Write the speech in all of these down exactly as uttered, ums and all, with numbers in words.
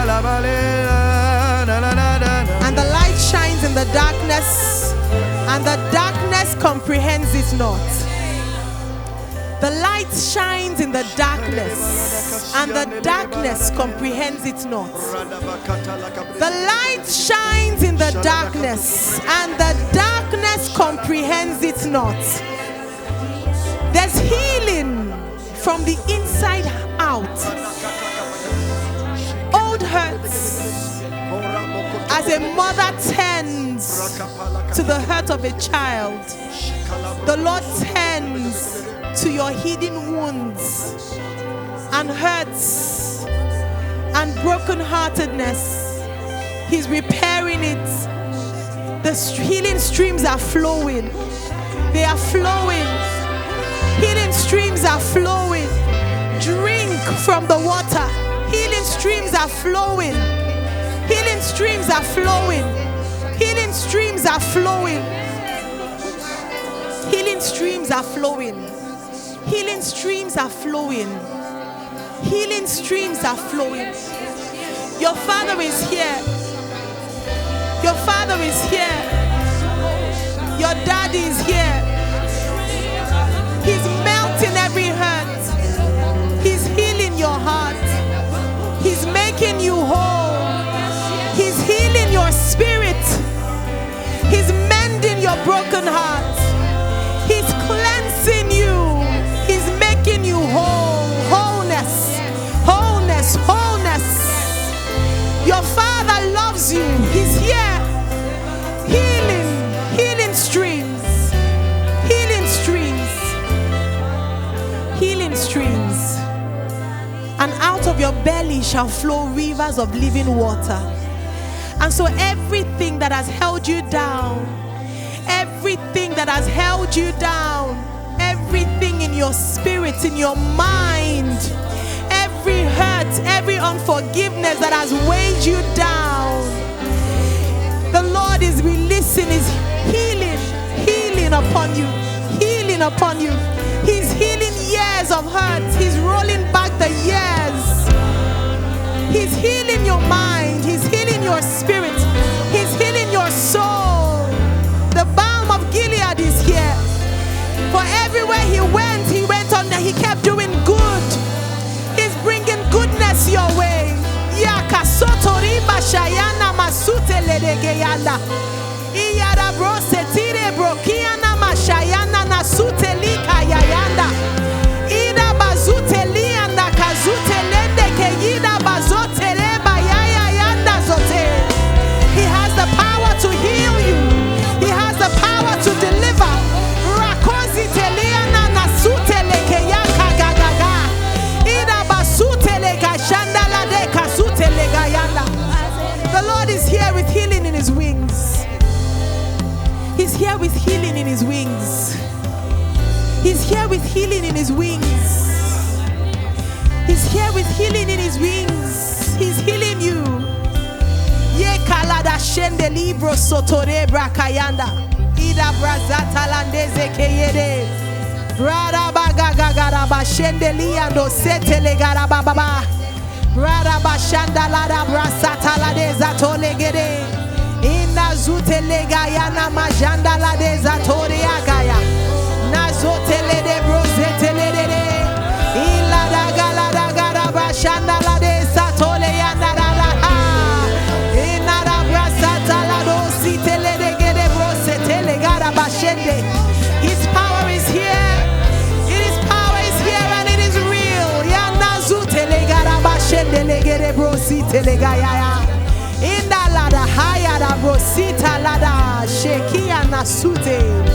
And the light shines in the darkness, and the darkness comprehends it not. The light shines in the darkness, and the darkness comprehends it not. The light shines in the darkness, and the darkness comprehends it not. There's healing from the inside out. Old hurts, as a mother tends to the hurt of a child, the Lord tends to your hidden wounds and hurts and brokenheartedness. He's repairing it. The healing streams are flowing. They are flowing. Healing streams are flowing. Drink from the water. Healing streams are flowing. Healing streams are flowing. Healing streams are flowing. Healing streams are flowing. Healing streams are flowing. Healing streams are flowing. Your Father is here. Your Father is here. Your Daddy is here. He's melting every hurt. He's healing your heart. He's making you whole. He's healing your spirit. He's mending your broken heart. He's cleansing you. He's making you whole. Wholeness. Wholeness. Wholeness. Your Father loves you. He's here. Healing. Healing streams. Healing streams. Healing streams. And out of your belly shall flow rivers of living water. And so everything that has held you down, everything that has held you down, everything in your spirit, in your mind, every hurt, every unforgiveness that has weighed you down, the Lord is releasing His healing, healing upon you, healing upon you. He's healing years of hurt. He's rolling back the years. He's healing your mind. He's healing your spirit. He's healing your soul. The balm of Gilead is here. For everywhere He went, He went on there. He kept doing good. He's bringing goodness your way. Yakasotoriba shayana masute ledegeyanda. Iyara bro setire brokiana mashayana nasute lika yayanda. Ida bazute lianda kazute lende keyida bazote leba yayayanda zote. He has the power to heal you. He has the power to deliver. Rakozi teliana nasute leke yaka gagaga. Ida basute lega shandala de kasute lega yanda. The Lord is here with healing in His wings. He's here with healing in His wings. He's here with healing in His wings. He's here with healing in His wings. He's healing you. Ye kalada shende libro sotore brakayanda. Ida brazata landeze keyede. Brada baga gagara bashende liando setele gara baba. Brada bashanda lada brasata lade zato legede. Inna zute legayana majanda lade zatore agaya. Nazotele de brozetele de. Ila da gala da gara bashanda lade satole yanda da da. Inna da brasata lado sitele de gede brosetele gara bashende. His power is here. His power is here and it is real. Yana zutele gara bashende le gede brositele gaya. Inda lada haya da brosita lada shekia nasute.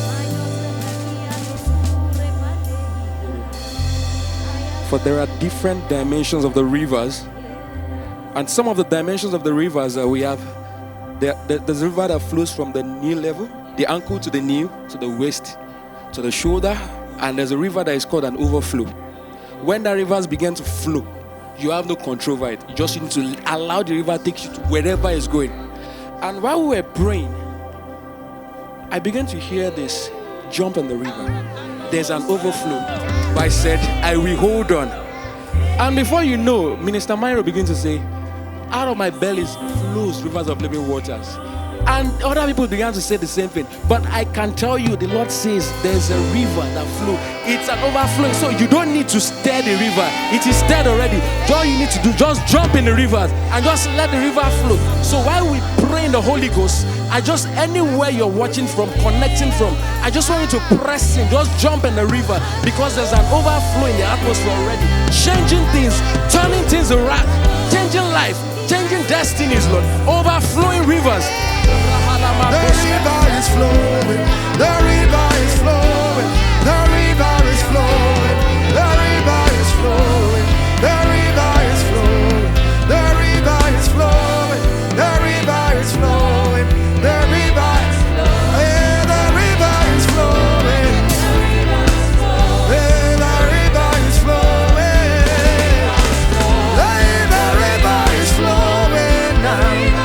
For there are different dimensions of the rivers, and some of the dimensions of the rivers uh, we have. There, there, there's a river that flows from the knee level, the ankle to the knee, to the waist, to the shoulder, and there's a river that is called an overflow. When the rivers begin to flow, you have no control over it. You just need to allow the river to take you to wherever it's going. And while we were praying, I began to hear this jump on the river. There's an overflow. But I said, I will hold on. And before you know, Minister Myro began to say, out of my belly flows rivers of living waters. And other people began to say the same thing. But I can tell you, the Lord says there's a river that flows. It's an overflowing. So you don't need to stir the river. It is stirred already. All you need to do, just jump in the river and just let the river flow. So while we pray in the Holy Ghost, I just, anywhere you're watching from, connecting from, I just want you to press in, just jump in the river, because there's an overflow in the atmosphere already. Changing things, turning things around, changing life, changing destinies, Lord. Overflowing rivers. The river is flowing, the river is flowing, the river is flowing, the river is flowing, the river is flowing, the river is flowing, the river is flowing, the river is flowing, the river is flowing, the river is flowing, the river is flowing now.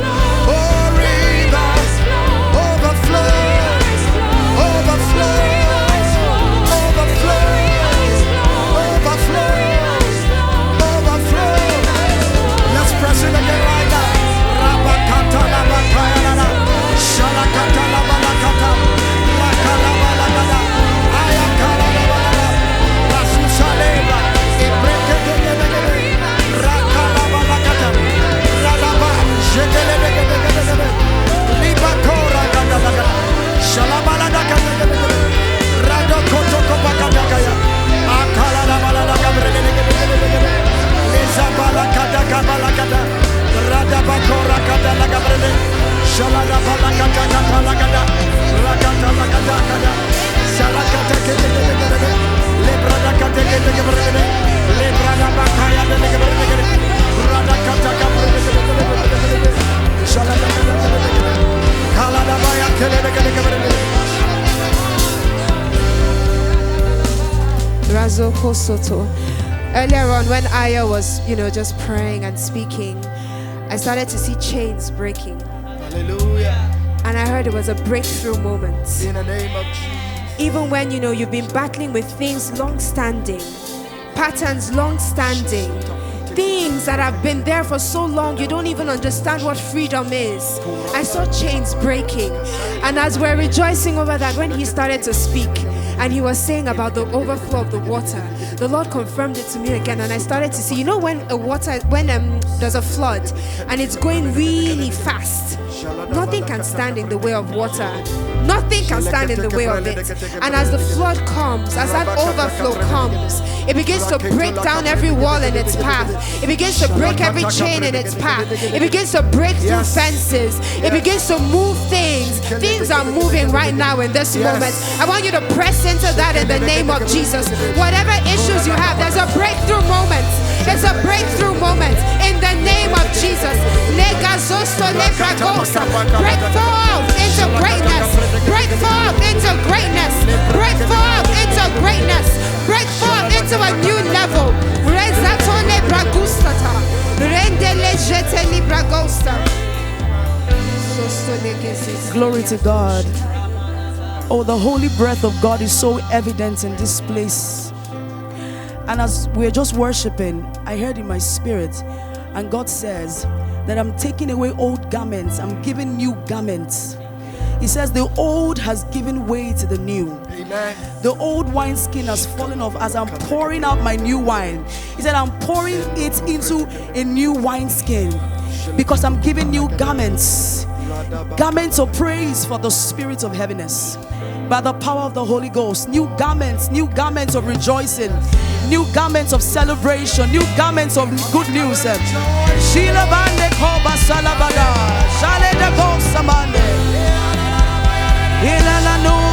Earlier on, when Aya was, you know, just praying and speaking, I started to see chains breaking. Hallelujah. And I heard it was a breakthrough moment. In the name of Jesus. Even when, you know, you've been battling with things long-standing, patterns long-standing, things that have been there for so long, you don't even understand what freedom is. I saw chains breaking. And as we're rejoicing over that, when he started to speak, and he was saying about the overflow of the water, the Lord confirmed it to me again, and I started to see, you know, when a water, when um, there's a flood and it's going really fast, nothing can stand in the way of water. Nothing can stand in the way of it. And as the flood comes, as that overflow comes, it begins to break down every wall in its path. It begins to break every chain in its path. It begins to break through fences. It begins to move things. Things are moving right now in this moment. I want you to press into that in the name of Jesus. Whatever issues you have, there's a breakthrough moment. There's a breakthrough moment in the name of Jesus. Break forth into greatness. Break forth into greatness. Break forth into greatness. Break forth into a new level. Glory to God. Oh, the holy breath of God is so evident in this place. And as we're just worshiping, I heard in my spirit, and God says that I'm taking away old garments, I'm giving new garments. He says the old has given way to the new. Amen. The old wineskin has fallen off as I'm pouring out my new wine. He said I'm pouring it into a new wineskin because I'm giving new garments. Garments of praise for the spirit of heaviness. By the power of the Holy Ghost, new garments, new garments of rejoicing, new garments of celebration, new garments of good news. Sheila Bande Koba Salabada, Shale de Bosamande, Ilana no